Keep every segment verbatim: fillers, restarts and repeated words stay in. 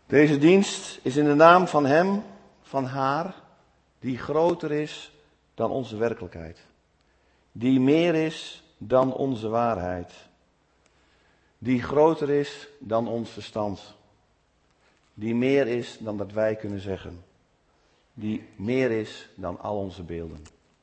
Deze dienst is in de naam van hem, van haar, die groter is dan onze werkelijkheid. Die meer is dan onze waarheid. Die groter is dan ons verstand. Die meer is dan dat wij kunnen zeggen. Die meer is dan al onze beelden.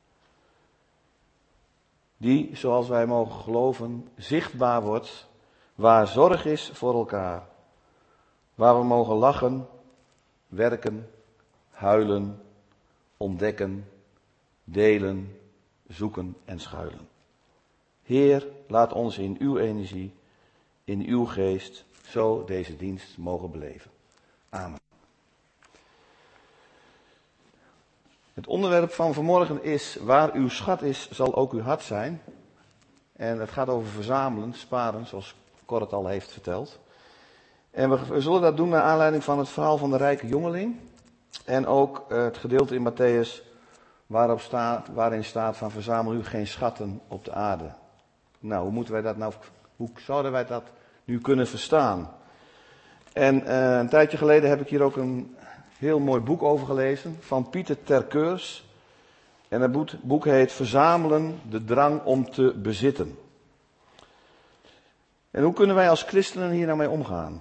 Die, zoals wij mogen geloven, zichtbaar wordt, waar zorg is voor elkaar. Waar we mogen lachen, werken, huilen, ontdekken, delen, zoeken en schuilen. Heer, laat ons in uw energie, in uw geest, zo deze dienst mogen beleven. Amen. Het onderwerp van vanmorgen is: waar uw schat is, zal ook uw hart zijn. En het gaat over verzamelen, sparen, zoals Cor het al heeft verteld. En we, we zullen dat doen naar aanleiding van het verhaal van de rijke jongeling. En ook uh, het gedeelte in Matthäus waarop staat, waarin staat van verzamel u geen schatten op de aarde. Nou, hoe moeten wij dat nou, hoe zouden wij dat nu kunnen verstaan? En uh, een tijdje geleden heb ik hier ook een heel mooi boek over gelezen van Pieter ter Keurs. En het boek, boek heet Verzamelen, de drang om te bezitten. En hoe kunnen wij als christenen hier nou mee omgaan?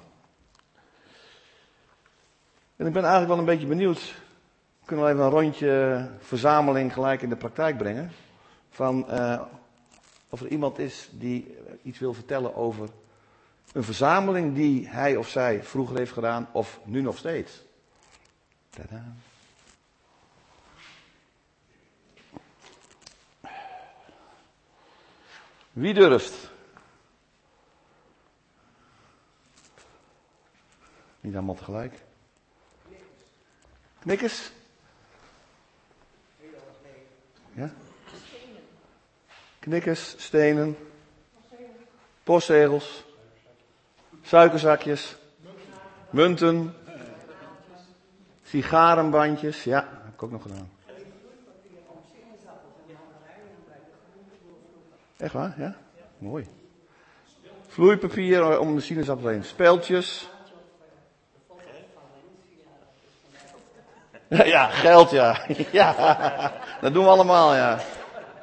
En ik ben eigenlijk wel een beetje benieuwd. Kunnen we even een rondje verzameling gelijk in de praktijk brengen? Van uh, of er iemand is die iets wil vertellen over een verzameling die hij of zij vroeger heeft gedaan of nu nog steeds. Tadaa. Wie durft? Niet allemaal tegelijk. Knikkers? Ja? Knikkers, stenen, postzegels, suikerzakjes, munten, sigarenbandjes, ja, dat heb ik ook nog gedaan. Echt waar, ja? Mooi. Vloeipapier om de sinaasappel heen, speeltjes. Ja, geld, ja. Ja, dat doen we allemaal, ja. Ik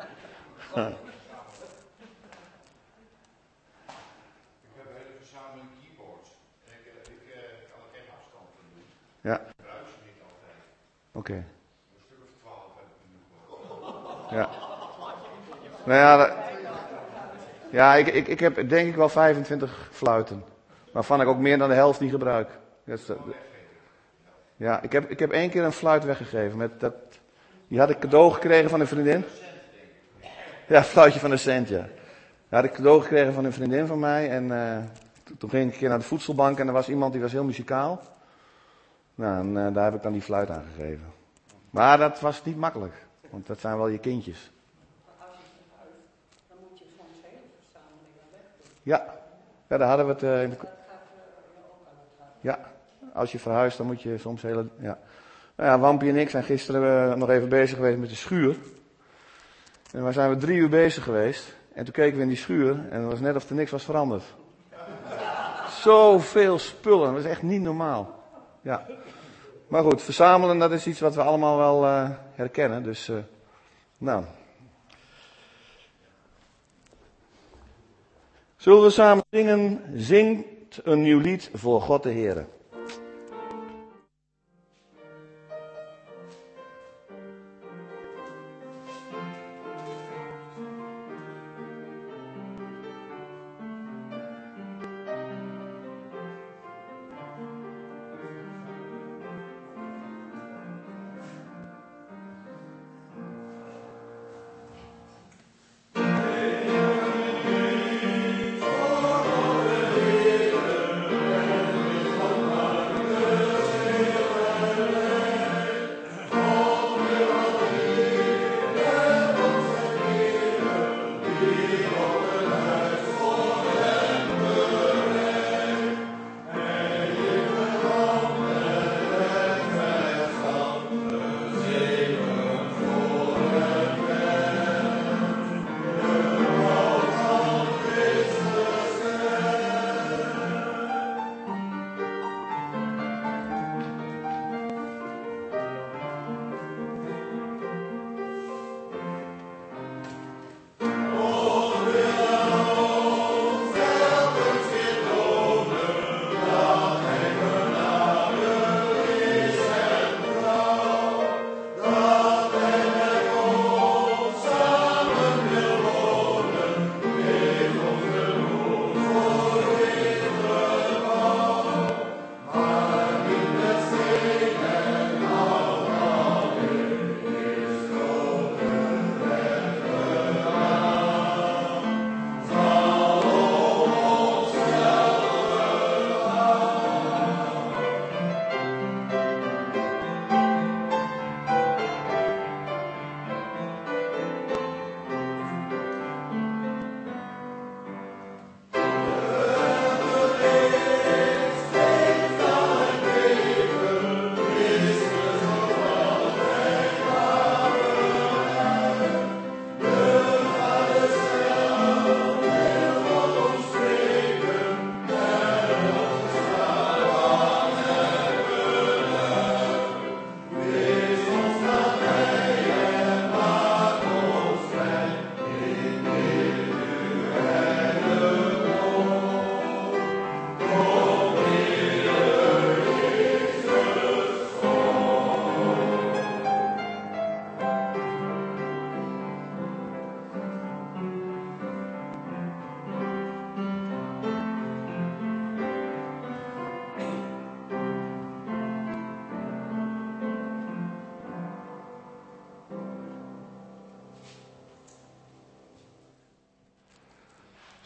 heb een hele verzameling keyboards. En ik, ik uh, kan er geen afstand van doen. Ja. Ik gebruik ze niet altijd. Oké. Okay. Een stuk of twaalf heb ik nu nog. Ja. Nou ja, dat, ja ik, ik, ik heb denk ik wel vijfentwintig fluiten. Waarvan ik ook meer dan de helft niet gebruik. Dat is, ja, ik heb, ik heb één keer een fluit weggegeven. Met dat, die had ik cadeau gekregen van een vriendin. Ja, een fluitje van een cent, ja. Die had ik cadeau gekregen van een vriendin van mij. En uh, toen ging ik een keer naar de voedselbank en er was iemand die was heel muzikaal. Nou, en uh, daar heb ik dan die fluit aan gegeven. Maar dat was niet makkelijk. Want dat zijn wel je kindjes. Als je verhuist, dan moet je soms hele verzamelingen wegdoen. Ja, ja daar hadden we het uh, in de... Dat gaat uh, ook aan het hart. Ja, als je verhuist dan moet je soms hele... Ja. Nou ja, Wampie en ik zijn gisteren uh, nog even bezig geweest met de schuur. En waar zijn we drie uur bezig geweest. En toen keken we in die schuur en het was net of er niks was veranderd. Zoveel spullen, dat is echt niet normaal. Ja. Maar goed, verzamelen dat is iets wat we allemaal wel uh, herkennen. Dus, uh, nou... Zullen we samen zingen? Zingt een nieuw lied voor God de Heere.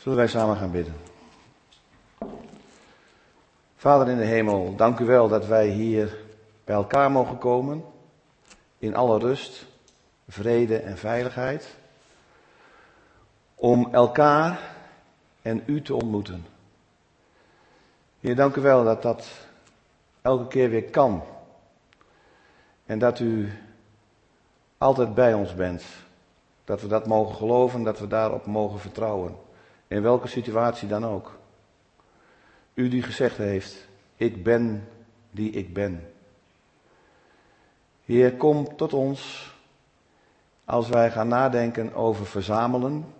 Zullen wij samen gaan bidden. Vader in de hemel, dank u wel dat wij hier bij elkaar mogen komen. In alle rust, vrede en veiligheid. Om elkaar en u te ontmoeten. Heer, dank u wel dat dat elke keer weer kan. En dat u altijd bij ons bent. Dat we dat mogen geloven, dat we daarop mogen vertrouwen. In welke situatie dan ook. U die gezegd heeft, ik ben die ik ben. Heer, kom tot ons als wij gaan nadenken over verzamelen.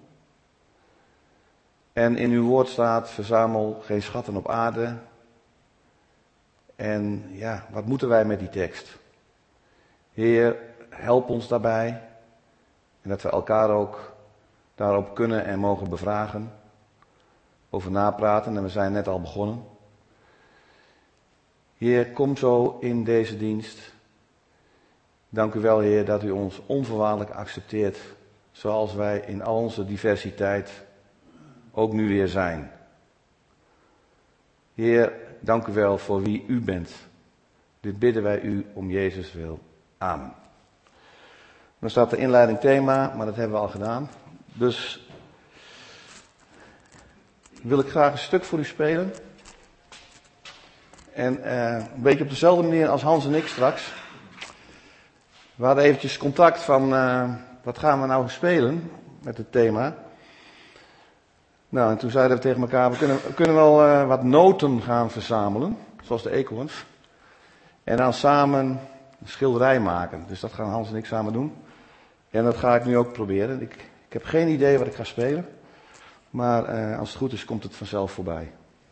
En in uw woord staat, verzamel geen schatten op aarde. En ja, wat moeten wij met die tekst? Heer, help ons daarbij. En dat we elkaar ook daarop kunnen en mogen bevragen. Over napraten, en we zijn net al begonnen. Heer, kom zo in deze dienst. Dank u wel, Heer, dat u ons onvoorwaardelijk accepteert. Zoals wij in al onze diversiteit ook nu weer zijn. Heer, dank u wel voor wie u bent. Dit bidden wij u om Jezus wil. Amen. Dan staat de inleiding thema, maar dat hebben we al gedaan. Dus wil ik graag een stuk voor u spelen. En uh, een beetje op dezelfde manier als Hans en ik straks. We hadden eventjes contact van, uh, wat gaan we nou spelen met het thema. Nou, en toen zeiden we tegen elkaar, we kunnen, we kunnen wel uh, wat noten gaan verzamelen, zoals de eekhoorns. En dan samen een schilderij maken. Dus dat gaan Hans en ik samen doen. En dat ga ik nu ook proberen. Ik, ik heb geen idee wat ik ga spelen. Maar uh, als het goed is, komt het vanzelf voorbij.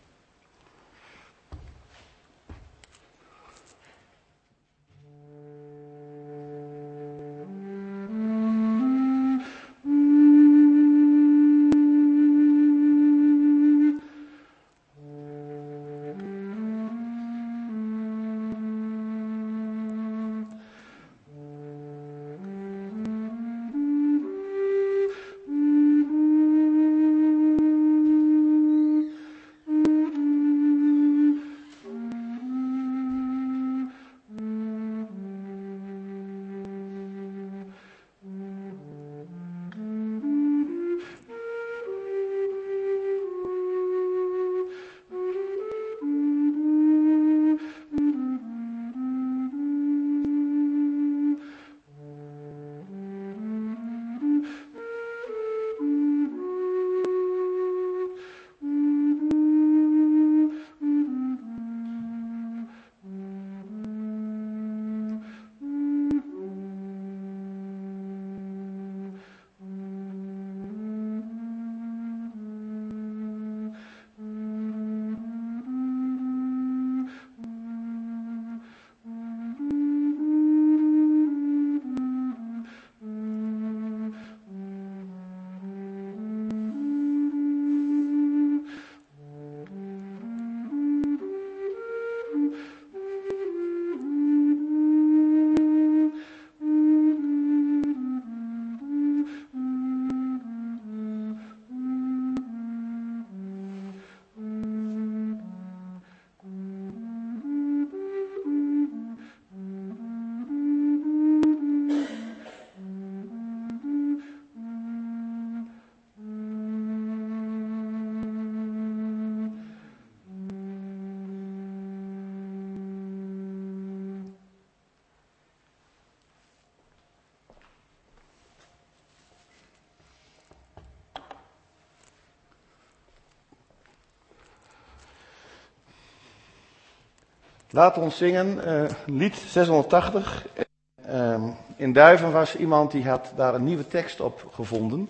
Laten we ons zingen, uh, lied zeshonderdtachtig. Uh, in Duiven was iemand die had daar een nieuwe tekst op gevonden.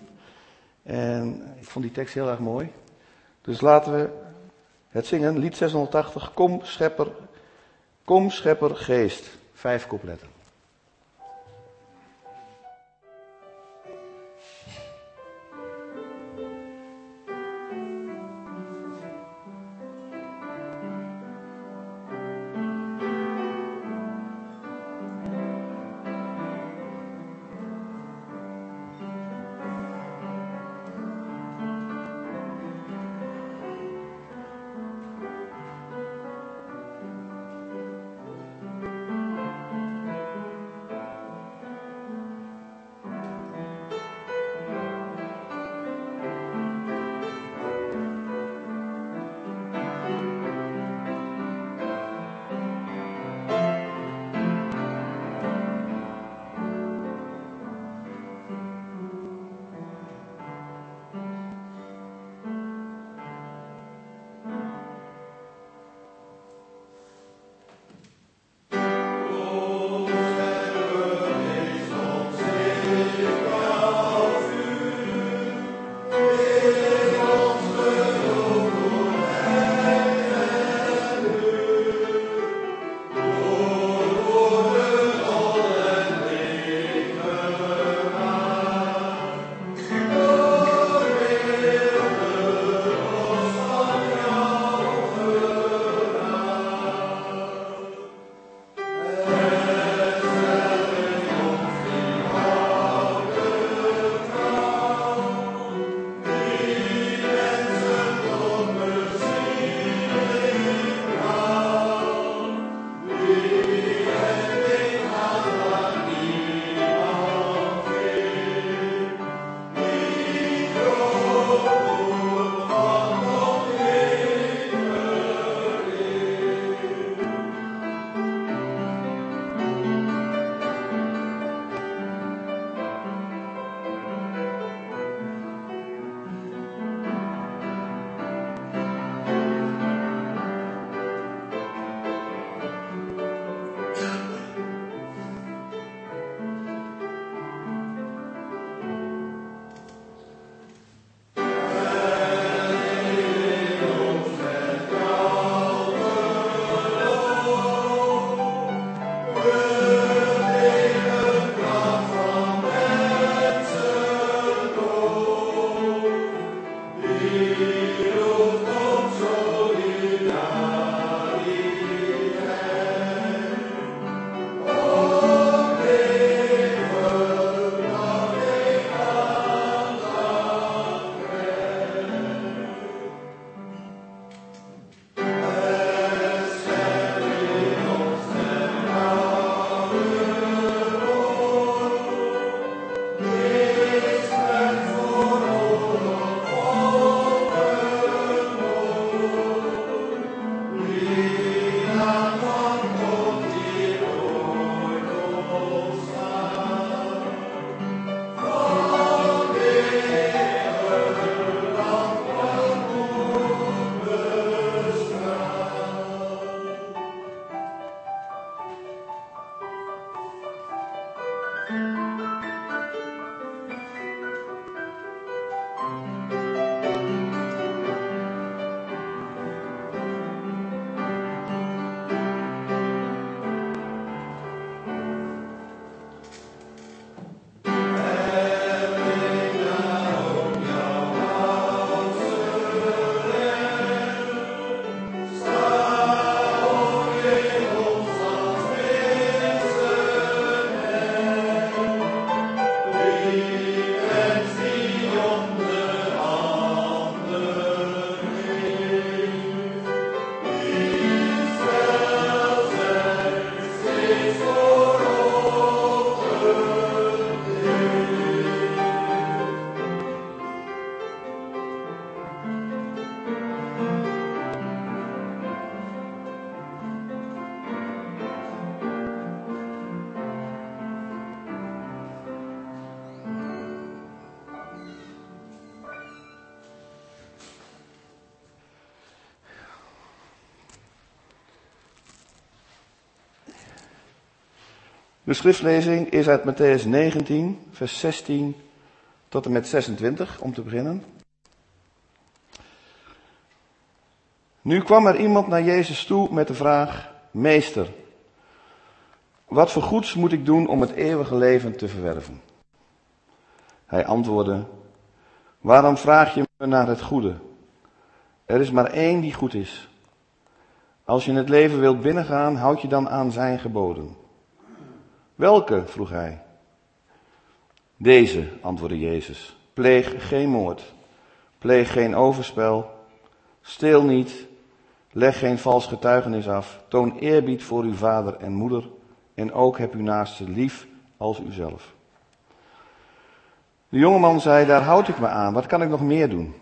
En ik vond die tekst heel erg mooi. Dus laten we het zingen, lied zeshonderdtachtig. Kom schepper, kom schepper geest. Vijf coupletten. De schriftlezing is uit Mattheüs negentien, vers zestien tot en met zesentwintig, om te beginnen. Nu kwam er iemand naar Jezus toe met de vraag: Meester, wat voor goeds moet ik doen om het eeuwige leven te verwerven? Hij antwoordde: Waarom vraag je me naar het goede? Er is maar één die goed is. Als je in het leven wilt binnengaan, houd je dan aan zijn geboden. Welke? Vroeg hij. Deze, antwoordde Jezus. Pleeg geen moord. Pleeg geen overspel. Steel niet. Leg geen vals getuigenis af. Toon eerbied voor uw vader en moeder. En ook heb uw naaste lief als uzelf. De jongeman zei: Daar houd ik me aan. Wat kan ik nog meer doen?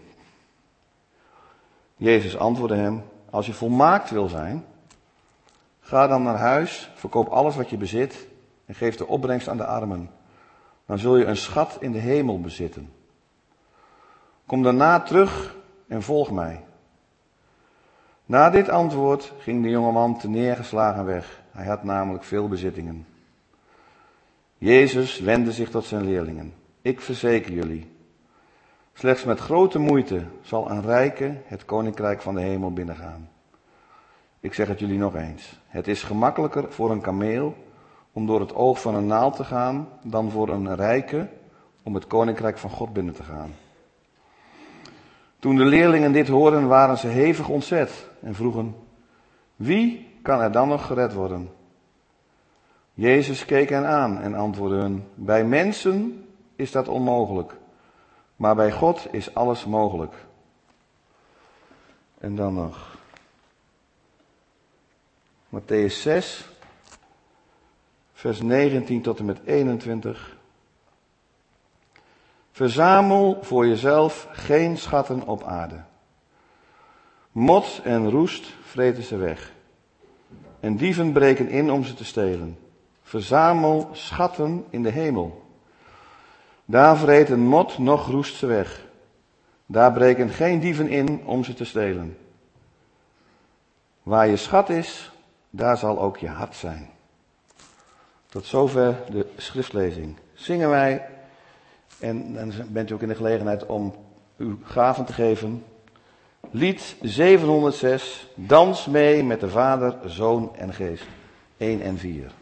Jezus antwoordde hem: Als je volmaakt wil zijn, ga dan naar huis, verkoop alles wat je bezit en geef de opbrengst aan de armen. Dan zul je een schat in de hemel bezitten. Kom daarna terug en volg mij. Na dit antwoord ging de jongeman te neergeslagen weg. Hij had namelijk veel bezittingen. Jezus wendde zich tot zijn leerlingen. Ik verzeker jullie, slechts met grote moeite zal een rijke het koninkrijk van de hemel binnengaan. Ik zeg het jullie nog eens. Het is gemakkelijker voor een kameel om door het oog van een naald te gaan dan voor een rijke om het koninkrijk van God binnen te gaan. Toen de leerlingen dit hoorden, waren ze hevig ontzet en vroegen: Wie kan er dan nog gered worden? Jezus keek hen aan en antwoordde hun: Bij mensen is dat onmogelijk, maar bij God is alles mogelijk. En dan nog Mattheüs zes, vers negentien tot en met eenentwintig. Verzamel voor jezelf geen schatten op aarde. Mot en roest vreten ze weg. En dieven breken in om ze te stelen. Verzamel schatten in de hemel. Daar vreten mot noch roest ze weg. Daar breken geen dieven in om ze te stelen. Waar je schat is, daar zal ook je hart zijn. Tot zover de schriftlezing. Zingen wij, en dan bent u ook in de gelegenheid om uw gaven te geven. Lied zevenhonderdzes, dans mee met de Vader, Zoon en Geest. één en vier.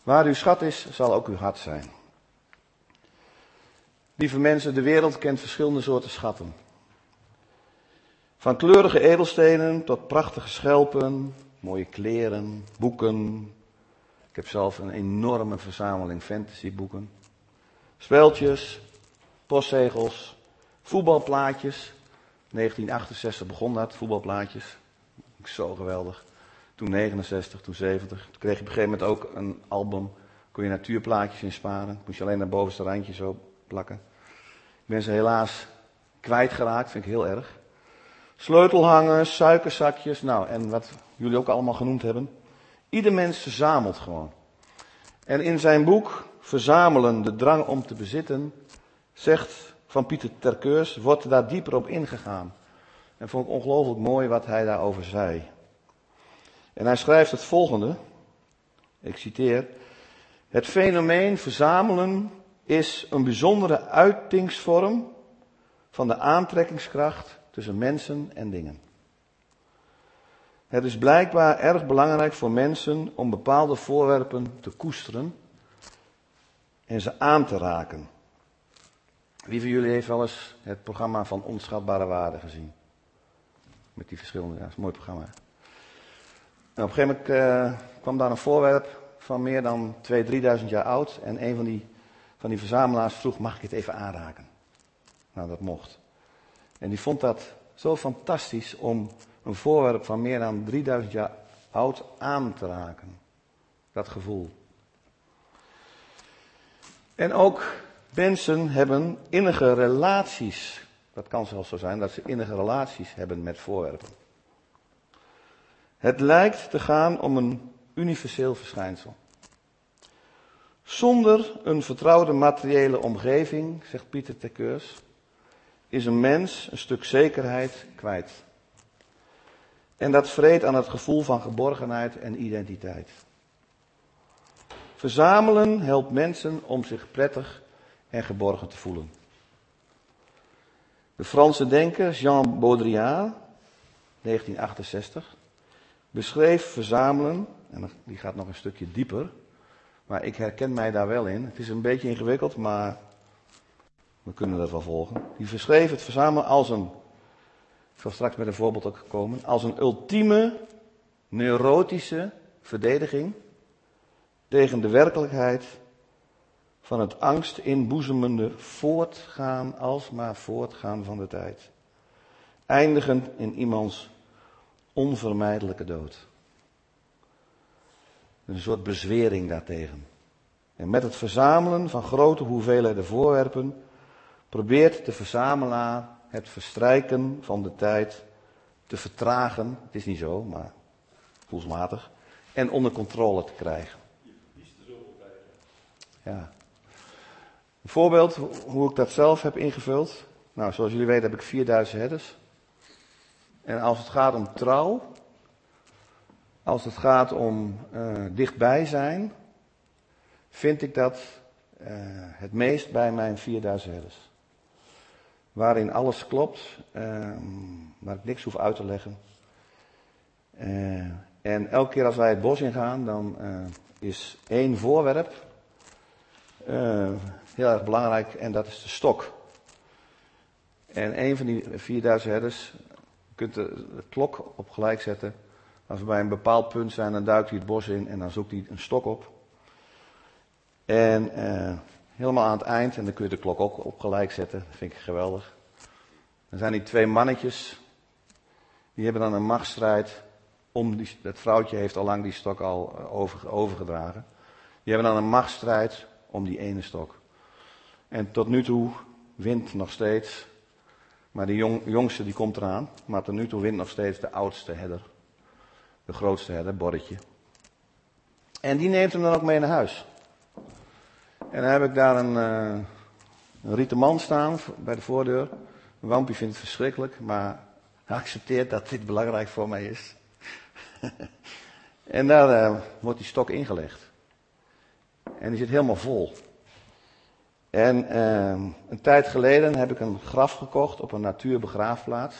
Waar uw schat is, zal ook uw hart zijn. Lieve mensen, de wereld kent verschillende soorten schatten. Van kleurige edelstenen tot prachtige schelpen, mooie kleren, boeken. Ik heb zelf een enorme verzameling fantasyboeken. Speeltjes, postzegels, voetbalplaatjes. negentien achtenzestig begon dat, voetbalplaatjes. Zo geweldig. Toen negenenzestig, toen zeventig. Toen kreeg je op een gegeven moment ook een album. Kon je natuurplaatjes in sparen. Moest je alleen naar het bovenste randje zo plakken. Ik ben ze helaas kwijtgeraakt, vind ik heel erg. Sleutelhangers, suikerzakjes, nou en wat jullie ook allemaal genoemd hebben. Ieder mens verzamelt gewoon. En in zijn boek Verzamelen, de drang om te bezitten, zegt van Pieter ter Keurs, wordt daar dieper op ingegaan. En vond ik ongelooflijk mooi wat hij daarover zei. En hij schrijft het volgende, ik citeer: het fenomeen verzamelen is een bijzondere uitingsvorm van de aantrekkingskracht tussen mensen en dingen. Het is blijkbaar erg belangrijk voor mensen om bepaalde voorwerpen te koesteren en ze aan te raken. Wie van jullie heeft wel eens het programma van Onschatbare Waarde gezien? Met die verschillende, ja, dat is een mooi programma. En op een gegeven moment uh, kwam daar een voorwerp van meer dan tweeduizend, drieduizend jaar oud. En een van die, van die verzamelaars vroeg, mag ik het even aanraken? Nou, dat mocht. En die vond dat zo fantastisch om een voorwerp van meer dan drieduizend jaar oud aan te raken. Dat gevoel. En ook mensen hebben innige relaties. Dat kan zelfs zo zijn dat ze innige relaties hebben met voorwerpen. Het lijkt te gaan om een universeel verschijnsel. Zonder een vertrouwde materiële omgeving, zegt Pieter ter Keurs, is een mens een stuk zekerheid kwijt. En dat vreet aan het gevoel van geborgenheid en identiteit. Verzamelen helpt mensen om zich prettig en geborgen te voelen. De Franse denker Jean Baudrillard, negentien achtenzestig, beschreef verzamelen, en die gaat nog een stukje dieper, maar ik herken mij daar wel in. Het is een beetje ingewikkeld, maar we kunnen dat wel volgen. Die beschreef het verzamelen als een, ik zal straks met een voorbeeld ook komen, als een ultieme neurotische verdediging tegen de werkelijkheid van het angst inboezemende voortgaan, alsmaar voortgaan van de tijd. Eindigend in iemands onvermijdelijke dood. Een soort bezwering daartegen. En met het verzamelen van grote hoeveelheden voorwerpen probeert de verzamelaar het verstrijken van de tijd te vertragen. Het is niet zo, maar gevoelsmatig. En onder controle te krijgen. Ja. Een voorbeeld hoe ik dat zelf heb ingevuld. Nou, zoals jullie weten heb ik vierduizend herders. En als het gaat om trouw, als het gaat om uh, dichtbij zijn, vind ik dat uh, het meest bij mijn vierduizend herders. Waarin alles klopt, uh, waar ik niks hoef uit te leggen. Uh, en elke keer als wij het bos ingaan, dan uh, is één voorwerp uh, heel erg belangrijk en dat is de stok. En een van die vierduizend herders, je kunt de, de klok op gelijk zetten. Als we bij een bepaald punt zijn, dan duikt hij het bos in en dan zoekt hij een stok op. En uh, helemaal aan het eind, en dan kun je de klok ook op gelijk zetten, dat vind ik geweldig. Dan zijn die twee mannetjes, die hebben dan een machtsstrijd om, die, dat vrouwtje heeft al lang die stok al over, overgedragen. Die hebben dan een machtsstrijd om die ene stok. En tot nu toe wint nog steeds, maar de jong, jongste die komt eraan, maar tot nu toe wint nog steeds de oudste herder. De grootste herder, Borretje. En die neemt hem dan ook mee naar huis. En dan heb ik daar een, uh, een rieten man staan bij de voordeur. Wampie vindt het verschrikkelijk, maar hij accepteert dat dit belangrijk voor mij is. En daar uh, wordt die stok ingelegd. En die zit helemaal vol. En uh, een tijd geleden heb ik een graf gekocht op een natuurbegraafplaats.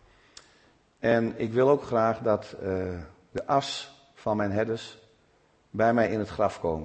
En ik wil ook graag dat uh, de as van mijn herders bij mij in het graf komen.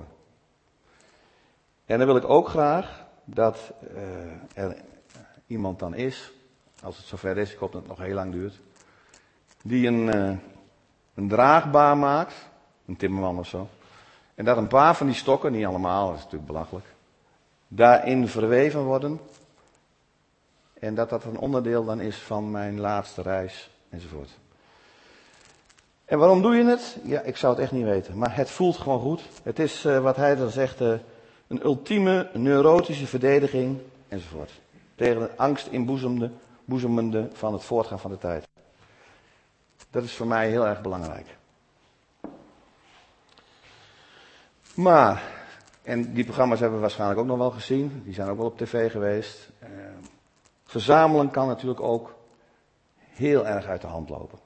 En dan wil ik ook graag dat uh, er iemand dan is, als het zover is, ik hoop dat het nog heel lang duurt, die een, uh, een draagbaar maakt, een timmerman of zo, en dat een paar van die stokken, niet allemaal, dat is natuurlijk belachelijk, daarin verweven worden. En dat dat een onderdeel dan is van mijn laatste reis, enzovoort. En waarom doe je het? Ja, ik zou het echt niet weten. Maar het voelt gewoon goed. Het is, uh, wat hij dan zegt, uh, een ultieme neurotische verdediging, enzovoort. Tegen de angst inboezemende boezemende van het voortgaan van de tijd. Dat is voor mij heel erg belangrijk. Maar, en die programma's hebben we waarschijnlijk ook nog wel gezien. Die zijn ook wel op tv geweest. Uh, verzamelen kan natuurlijk ook heel erg uit de hand lopen.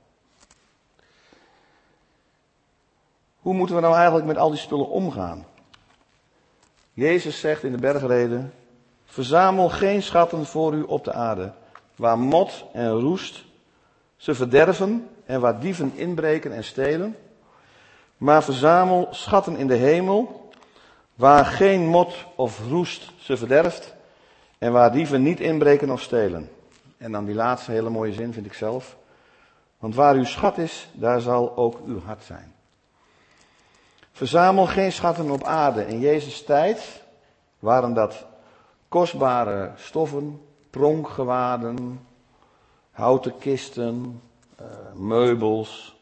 Hoe moeten we nou eigenlijk met al die spullen omgaan? Jezus zegt in de bergreden: verzamel geen schatten voor u op de aarde, waar mot en roest ze verderven en waar dieven inbreken en stelen. Maar verzamel schatten in de hemel, waar geen mot of roest ze verderft en waar dieven niet inbreken of stelen. En dan die laatste hele mooie zin vind ik zelf. Want waar uw schat is, daar zal ook uw hart zijn. Verzamel geen schatten op aarde. In Jezus' tijd waren dat kostbare stoffen, pronkgewaden, houten kisten, uh, meubels.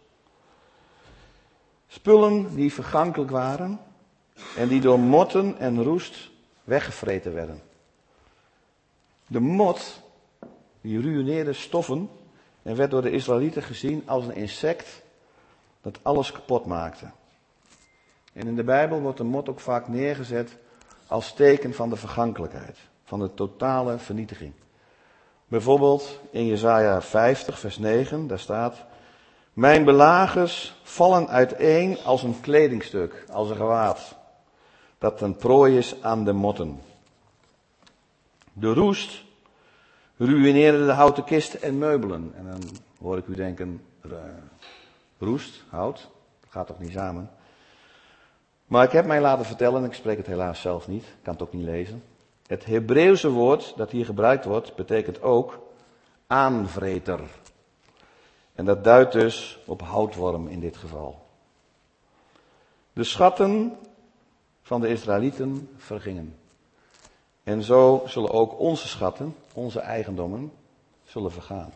Spullen die vergankelijk waren en die door motten en roest weggevreten werden. De mot, die ruïneerde stoffen en werd door de Israëlieten gezien als een insect dat alles kapot maakte. En in de Bijbel wordt de mot ook vaak neergezet als teken van de vergankelijkheid, van de totale vernietiging. Bijvoorbeeld in Jesaja vijftig vers negen, daar staat: mijn belagers vallen uiteen als een kledingstuk, als een gewaad, dat een prooi is aan de motten. De roest ruïneerde de houten kisten en meubelen. En dan hoor ik u denken, roest, hout, dat gaat toch niet samen? Maar ik heb mij laten vertellen, en ik spreek het helaas zelf niet, ik kan het ook niet lezen. Het Hebreeuwse woord dat hier gebruikt wordt, betekent ook aanvreter. En dat duidt dus op houtworm in dit geval. De schatten van de Israëlieten vergingen. En zo zullen ook onze schatten, onze eigendommen, zullen vergaan.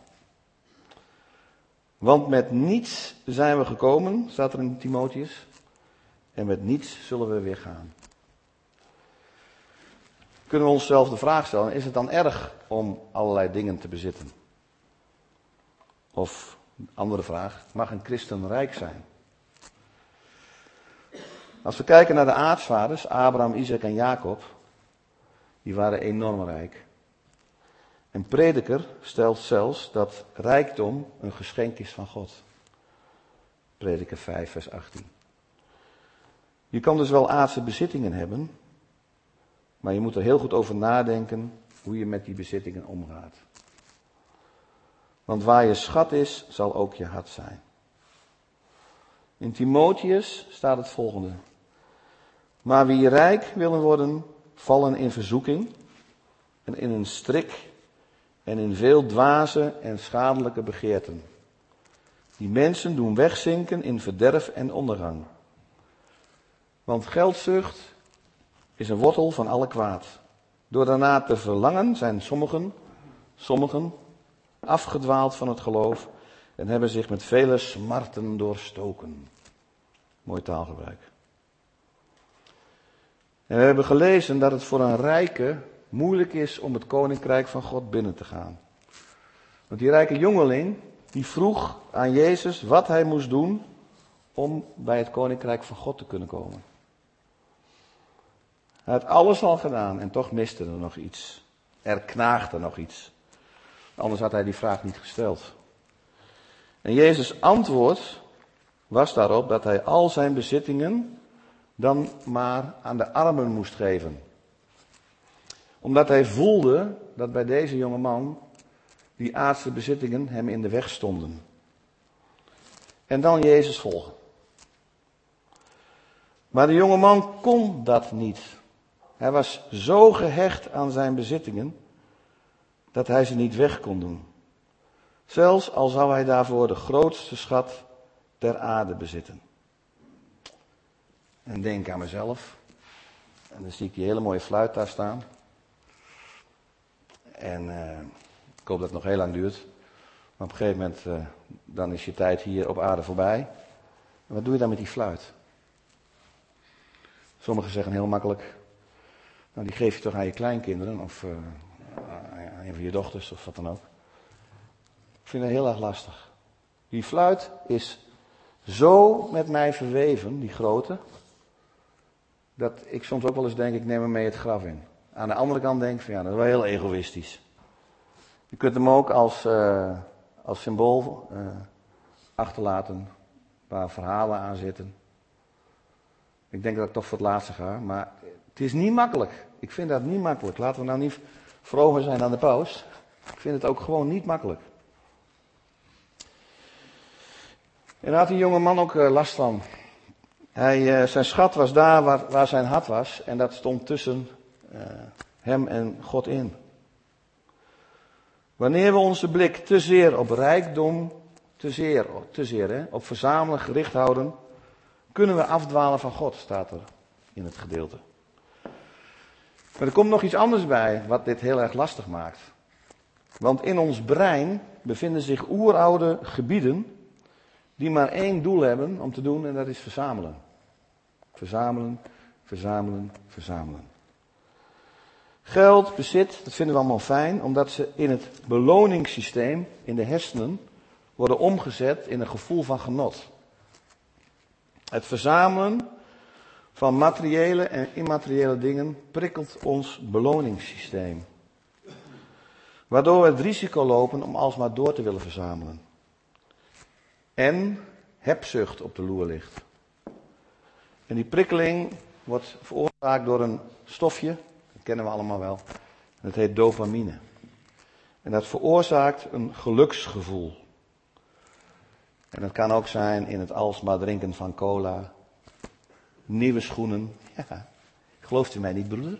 Want met niets zijn we gekomen, staat er in Timotheus. En met niets zullen we weer gaan. Kunnen we onszelf de vraag stellen, is het dan erg om allerlei dingen te bezitten? Of, andere vraag, mag een christen rijk zijn? Als we kijken naar de aartsvaders, Abraham, Isaac en Jacob, die waren enorm rijk. En Prediker stelt zelfs dat rijkdom een geschenk is van God. Prediker vijf vers achttien. Je kan dus wel aardse bezittingen hebben, maar je moet er heel goed over nadenken hoe je met die bezittingen omgaat. Want waar je schat is, zal ook je hart zijn. In Timotheus staat het volgende. Maar wie rijk willen worden, vallen in verzoeking en in een strik en in veel dwaze en schadelijke begeerten. Die mensen doen wegzinken in verderf en ondergang. Want geldzucht is een wortel van alle kwaad. Door daarna te verlangen zijn sommigen, sommigen afgedwaald van het geloof en hebben zich met vele smarten doorstoken. Mooi taalgebruik. En we hebben gelezen dat het voor een rijke moeilijk is om het koninkrijk van God binnen te gaan. Want die rijke jongeling, die vroeg aan Jezus wat hij moest doen om bij het koninkrijk van God te kunnen komen. Hij had alles al gedaan en toch miste er nog iets. Er knaagde nog iets. Anders had hij die vraag niet gesteld. En Jezus' antwoord was daarop dat hij al zijn bezittingen dan maar aan de armen moest geven. Omdat hij voelde dat bij deze jonge man die aardse bezittingen hem in de weg stonden. En dan Jezus volgen. Maar de jonge man kon dat niet. Hij was zo gehecht aan zijn bezittingen dat hij ze niet weg kon doen. Zelfs al zou hij daarvoor de grootste schat ter aarde bezitten. En denk aan mezelf. En dan zie ik die hele mooie fluit daar staan. En uh, ik hoop dat het nog heel lang duurt. Maar op een gegeven moment, uh, dan is je tijd hier op aarde voorbij. En wat doe je dan met die fluit? Sommigen zeggen heel makkelijk, nou die geef je toch aan je kleinkinderen of uh, aan een van je dochters of wat dan ook. Ik vind het heel erg lastig. Die fluit is zo met mij verweven, die grote, dat ik soms ook wel eens denk, ik neem hem mee het graf in. Aan de andere kant denk ik van ja, dat is wel heel egoïstisch. Je kunt hem ook als, uh, als symbool uh, achterlaten, waar verhalen aan zitten. Ik denk dat ik toch voor het laatste ga, maar het is niet makkelijk. Ik vind dat niet makkelijk. Laten we nou niet vroger zijn aan de paus. Ik vind het ook gewoon niet makkelijk. En daar had die jonge man ook uh, last van. Hij, uh, zijn schat was daar waar, waar zijn hart was en dat stond tussen uh, hem en God in. Wanneer we onze blik te zeer op rijkdom, te zeer, te zeer hè, op verzamelen gericht houden, kunnen we afdwalen van God, staat er in het gedeelte. Maar er komt nog iets anders bij, wat dit heel erg lastig maakt. Want in ons brein bevinden zich oeroude gebieden die maar één doel hebben om te doen en dat is verzamelen. Verzamelen, verzamelen, verzamelen. Geld, bezit, dat vinden we allemaal fijn, omdat ze in het beloningssysteem, in de hersenen, worden omgezet in een gevoel van genot. Het verzamelen van materiële en immateriële dingen prikkelt ons beloningssysteem. Waardoor we het risico lopen om alsmaar door te willen verzamelen. En hebzucht op de loer ligt. En die prikkeling wordt veroorzaakt door een stofje, dat kennen we allemaal wel. Dat heet dopamine. En dat veroorzaakt een geluksgevoel. En dat kan ook zijn in het alsmaar drinken van cola. Nieuwe schoenen. Ja, gelooft u mij niet, broeder?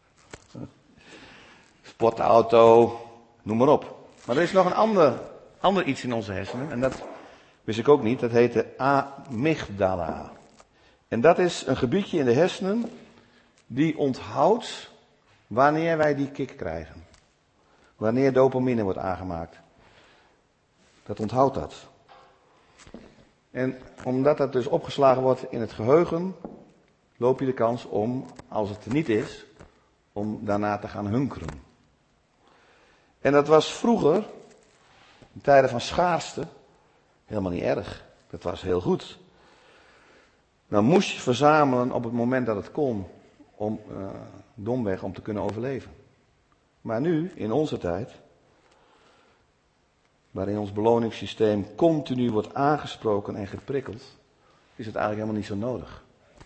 Sportauto, noem maar op. Maar er is nog een ander, ander iets in onze hersenen. En dat wist ik ook niet. Dat heet de amygdala. En dat is een gebiedje in de hersenen die onthoudt wanneer wij die kick krijgen. Wanneer dopamine wordt aangemaakt. Dat onthoudt dat. En omdat dat dus opgeslagen wordt in het geheugen, loop je de kans om, als het er niet is, om daarna te gaan hunkeren. En dat was vroeger, in tijden van schaarste, helemaal niet erg. Dat was heel goed. Dan moest je verzamelen op het moment dat het kon, om uh, domweg om te kunnen overleven. Maar nu, in onze tijd, waarin ons beloningssysteem continu wordt aangesproken en geprikkeld, is het eigenlijk helemaal niet zo nodig.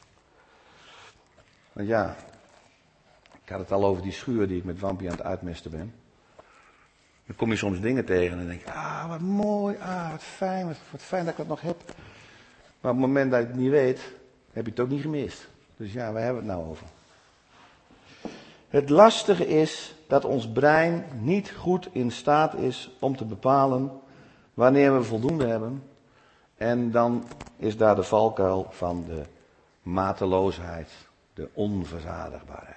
Want ja, ik had het al over die schuur die ik met Wampie aan het uitmesten ben. Dan kom je soms dingen tegen en dan denk je, ah wat mooi, ah wat fijn, wat, wat fijn dat ik dat nog heb. Maar op het moment dat je het niet weet, heb je het ook niet gemist. Dus ja, waar hebben we het nou over? Het lastige is dat ons brein niet goed in staat is om te bepalen wanneer we voldoende hebben. En dan is daar de valkuil van de mateloosheid, de onverzadigbaarheid.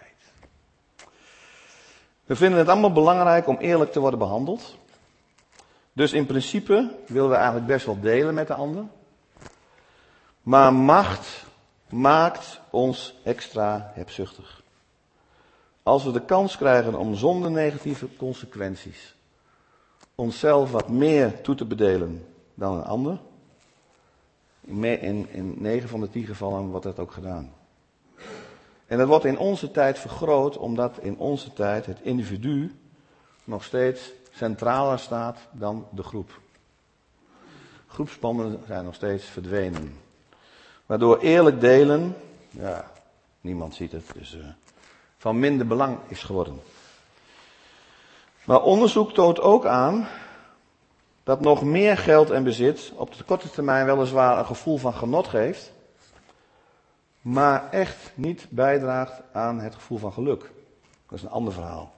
We vinden het allemaal belangrijk om eerlijk te worden behandeld. Dus in principe willen we eigenlijk best wel delen met de ander. Maar macht maakt ons extra hebzuchtig. Als we de kans krijgen om zonder negatieve consequenties onszelf wat meer toe te bedelen dan een ander, in, in negen van de tien gevallen wordt dat ook gedaan. En dat wordt in onze tijd vergroot, omdat in onze tijd het individu nog steeds centraler staat dan de groep. Groepsbanden zijn nog steeds verdwenen. Waardoor eerlijk delen, ja, niemand ziet het, dus uh, van minder belang is geworden. Maar onderzoek toont ook aan dat nog meer geld en bezit op de korte termijn weliswaar een gevoel van genot geeft, maar echt niet bijdraagt aan het gevoel van geluk. Dat is een ander verhaal.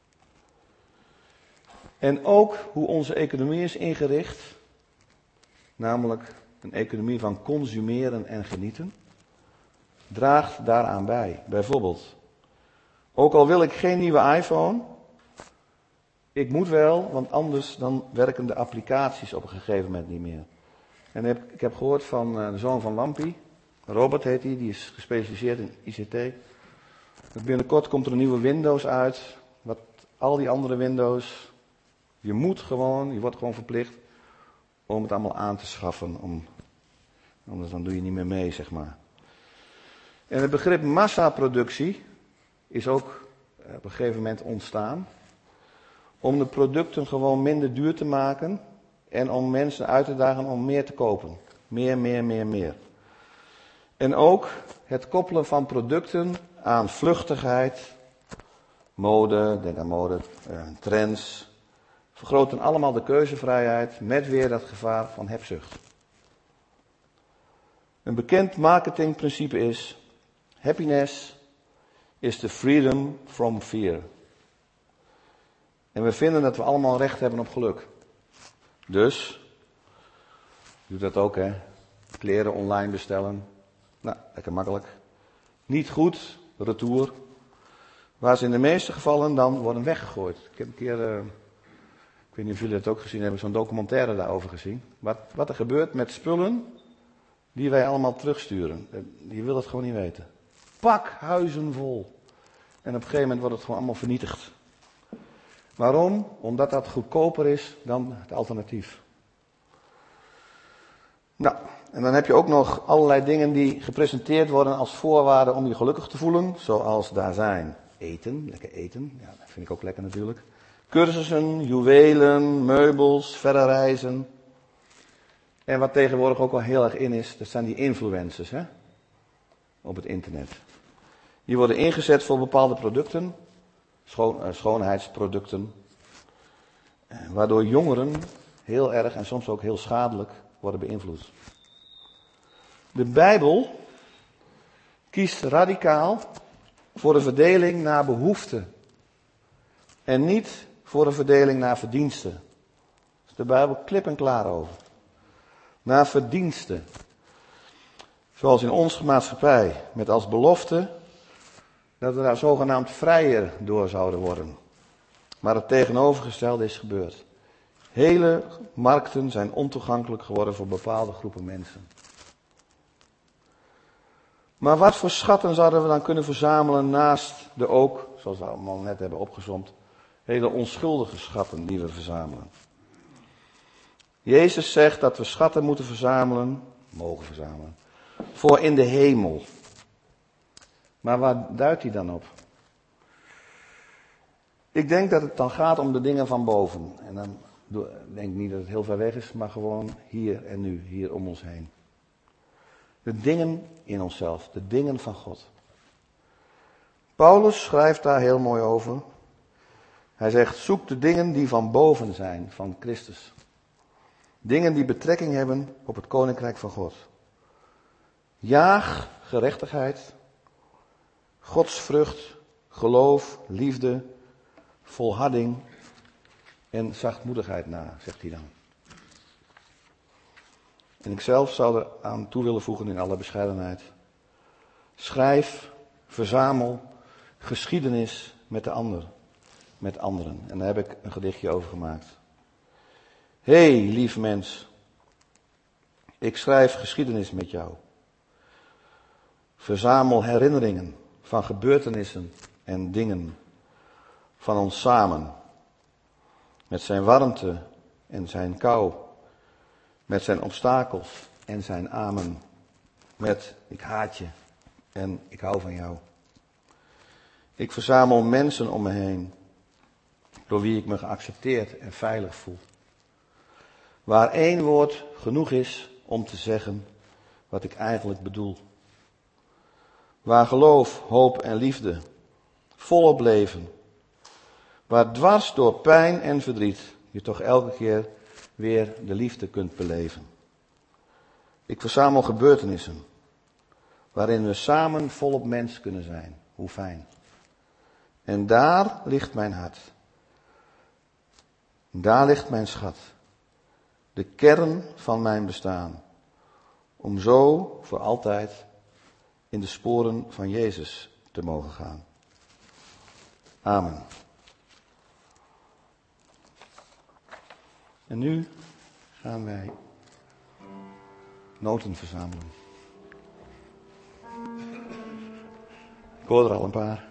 En ook hoe onze economie is ingericht, namelijk een economie van consumeren en genieten, draagt daaraan bij. Bijvoorbeeld, ook al wil ik geen nieuwe iPhone, ik moet wel, want anders dan werken de applicaties op een gegeven moment niet meer. En ik heb, ik heb gehoord van de zoon van Lampie, Robert heet hij, die is gespecialiseerd in I C T. Binnenkort komt er een nieuwe Windows uit, wat al die andere Windows, je moet gewoon, je wordt gewoon verplicht om het allemaal aan te schaffen, om, anders dan doe je niet meer mee, zeg maar. En het begrip massaproductie is ook op een gegeven moment ontstaan, om de producten gewoon minder duur te maken en om mensen uit te dagen om meer te kopen. Meer, meer, meer, meer. En ook het koppelen van producten aan vluchtigheid, mode, denk aan mode, eh, trends, vergroten allemaal de keuzevrijheid met weer dat gevaar van hebzucht. Een bekend marketingprincipe is, happiness is the freedom from fear. En we vinden dat we allemaal recht hebben op geluk. Dus, doe dat ook hè, kleren online bestellen. Nou, lekker makkelijk. Niet goed, retour. Waar ze in de meeste gevallen dan worden weggegooid. Ik heb een keer, uh, ik weet niet of jullie dat ook gezien hebben, zo'n documentaire daarover gezien. Wat, wat er gebeurt met spullen die wij allemaal terugsturen. Je wil het gewoon niet weten. Pakhuizen vol. En op een gegeven moment wordt het gewoon allemaal vernietigd. Waarom? Omdat dat goedkoper is dan het alternatief. Nou, en dan heb je ook nog allerlei dingen die gepresenteerd worden als voorwaarde om je gelukkig te voelen. Zoals daar zijn eten, lekker eten, ja, dat vind ik ook lekker natuurlijk. Cursussen, juwelen, meubels, verre reizen. En wat tegenwoordig ook wel heel erg in is, dat zijn die influencers hè? Op het internet. Die worden ingezet voor bepaalde producten, schoon, uh, schoonheidsproducten. Uh, waardoor jongeren heel erg en soms ook heel schadelijk worden beïnvloed. De Bijbel kiest radicaal voor een verdeling naar behoefte. En niet voor een verdeling naar verdiensten. Daar is de Bijbel klip en klaar over. Naar verdiensten. Zoals in onze maatschappij, met als belofte dat we daar zogenaamd vrijer door zouden worden. Maar het tegenovergestelde is gebeurd. Hele markten zijn ontoegankelijk geworden voor bepaalde groepen mensen. Maar wat voor schatten zouden we dan kunnen verzamelen naast de ook, zoals we allemaal net hebben opgezomd, hele onschuldige schatten die we verzamelen. Jezus zegt dat we schatten moeten verzamelen, mogen verzamelen, voor in de hemel. Maar waar duidt hij dan op? Ik denk dat het dan gaat om de dingen van boven. En dan denk ik niet dat het heel ver weg is, maar gewoon hier en nu, hier om ons heen. De dingen in onszelf, de dingen van God. Paulus schrijft daar heel mooi over. Hij zegt, zoek de dingen die van boven zijn, van Christus. Dingen die betrekking hebben op het koninkrijk van God. Jaag gerechtigheid, godsvrucht, geloof, liefde, volharding en zachtmoedigheid na, zegt hij dan. En ik zelf zou er aan toe willen voegen in alle bescheidenheid. Schrijf, verzamel geschiedenis met de ander, met anderen. En daar heb ik een gedichtje over gemaakt. Hé, hey, lief mens, ik schrijf geschiedenis met jou. Verzamel herinneringen van gebeurtenissen en dingen van ons samen. Met zijn warmte en zijn kou. Met zijn obstakels en zijn amen. Met ik haat je en ik hou van jou. Ik verzamel mensen om me heen. Door wie ik me geaccepteerd en veilig voel. Waar één woord genoeg is om te zeggen wat ik eigenlijk bedoel. Waar geloof, hoop en liefde volop leven. Waar dwars door pijn en verdriet je toch elke keer weer de liefde kunt beleven. Ik verzamel gebeurtenissen. waarin we samen volop mens kunnen zijn. Hoe fijn. En daar ligt mijn hart. Daar ligt mijn schat. De kern van mijn bestaan. Om zo voor altijd in de sporen van Jezus te mogen gaan. Amen. En nu gaan wij noten verzamelen. Ik hoor er al een paar.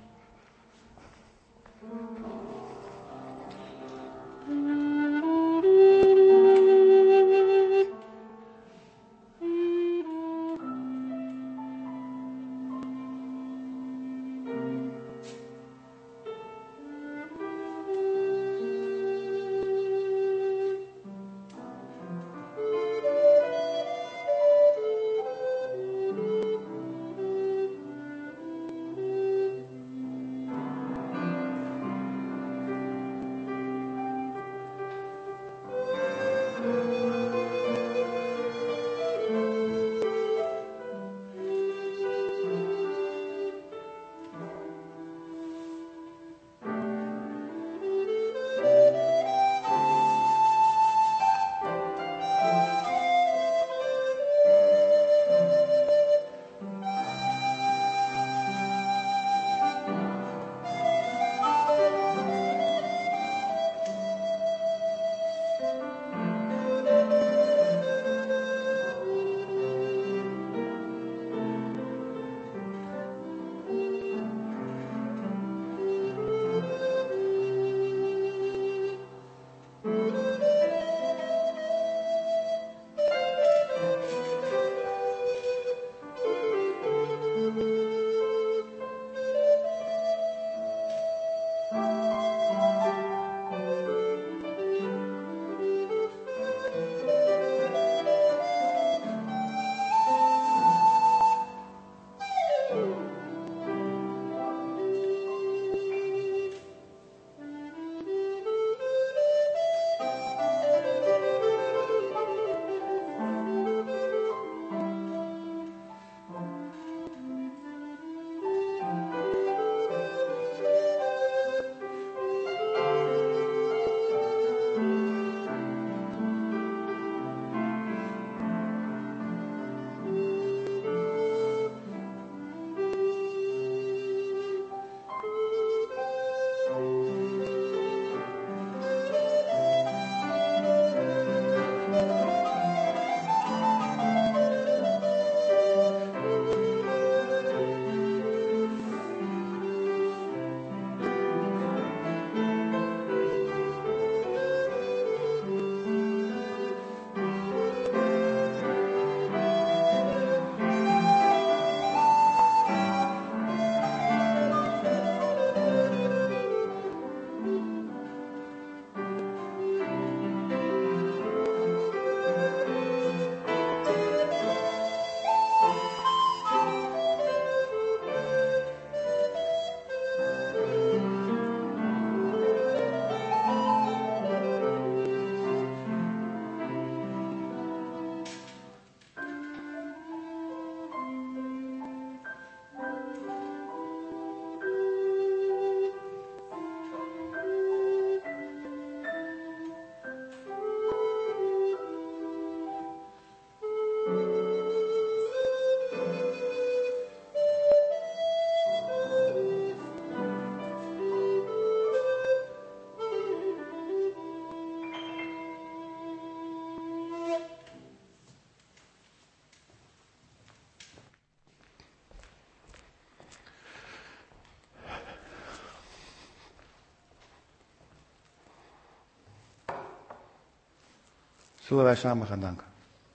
Zullen wij samen gaan danken.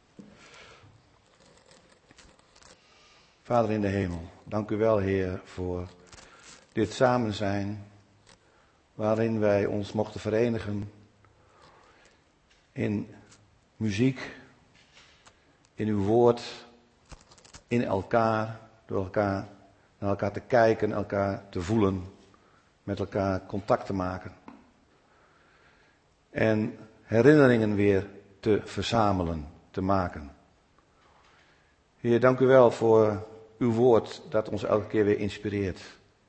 Vader in de hemel, dank u wel, Heer, voor dit samen zijn, waarin wij ons mochten verenigen in muziek, in uw woord, in elkaar, door elkaar naar elkaar te kijken, elkaar te voelen, met elkaar contact te maken. En herinneringen weer te verzamelen, te maken. Heer, dank u wel voor uw woord dat ons elke keer weer inspireert.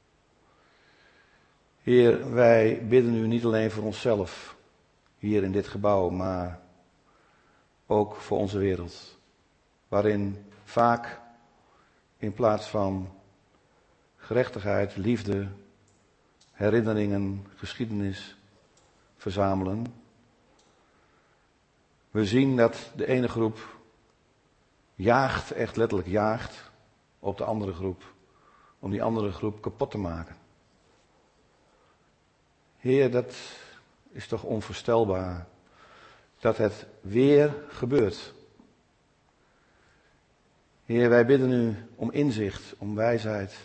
Heer, wij bidden u niet alleen voor onszelf hier in dit gebouw, maar ook voor onze wereld. Waarin vaak in plaats van gerechtigheid, liefde, herinneringen, geschiedenis verzamelen. We zien dat de ene groep jaagt, echt letterlijk jaagt, op de andere groep. Om die andere groep kapot te maken. Heer, dat is toch onvoorstelbaar. Dat het weer gebeurt. Heer, wij bidden u om inzicht, om wijsheid.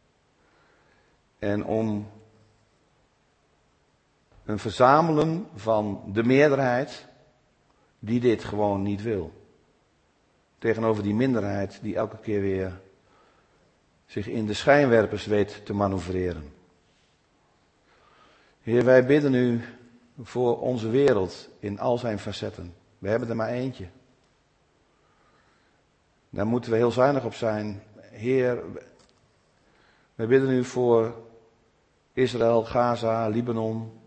En om een verzamelen van de meerderheid die dit gewoon niet wil. Tegenover die minderheid die elke keer weer zich in de schijnwerpers weet te manoeuvreren. Heer, wij bidden u voor onze wereld in al zijn facetten. We hebben er maar eentje. Daar moeten we heel zuinig op zijn. Heer, wij bidden u voor Israël, Gaza, Libanon.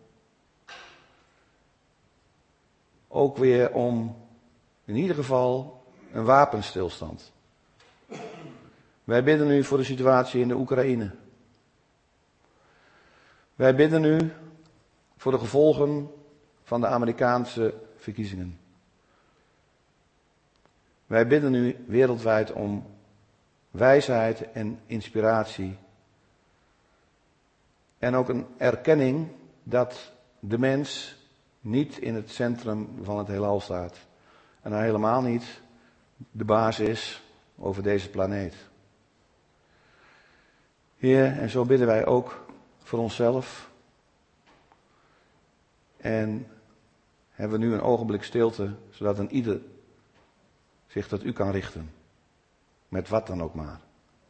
Ook weer om in ieder geval een wapenstilstand. Wij bidden u voor de situatie in de Oekraïne. Wij bidden u voor de gevolgen van de Amerikaanse verkiezingen. Wij bidden u wereldwijd om wijsheid en inspiratie. En ook een erkenning dat de mens niet in het centrum van het heelal staat. En hij helemaal niet de baas is over deze planeet. Heer, en zo bidden wij ook voor onszelf. En hebben we nu een ogenblik stilte, zodat een ieder zich tot u kan richten. Met wat dan ook maar.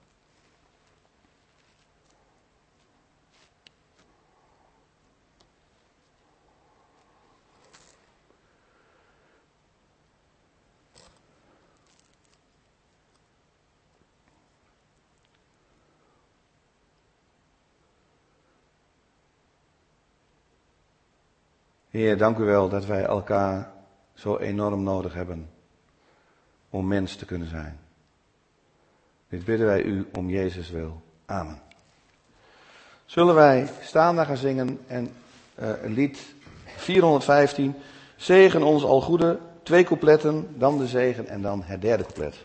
Heer, dank u wel dat wij elkaar zo enorm nodig hebben om mens te kunnen zijn. Dit bidden wij u om Jezus wil. Amen. Zullen wij staande gaan zingen en uh, lied vierhonderdvijftien. Zegen ons al goede, twee coupletten, dan de zegen en dan het derde couplet.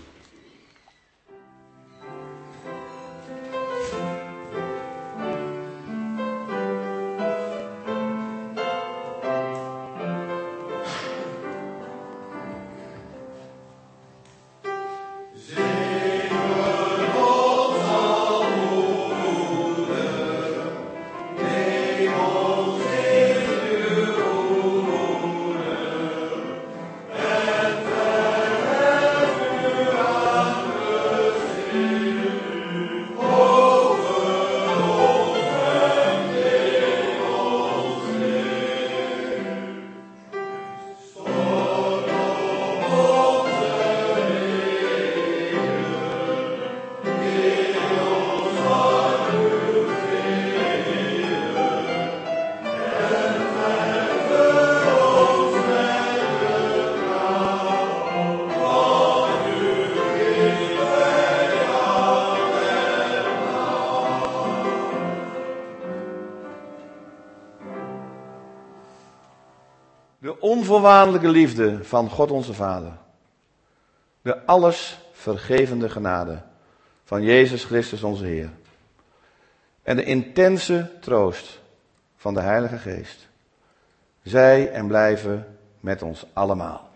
De onvoorwaardelijke liefde van God onze Vader. De alles vergevende genade van Jezus Christus onze Heer. En de intense troost van de Heilige Geest. Zij en blijven met ons allemaal.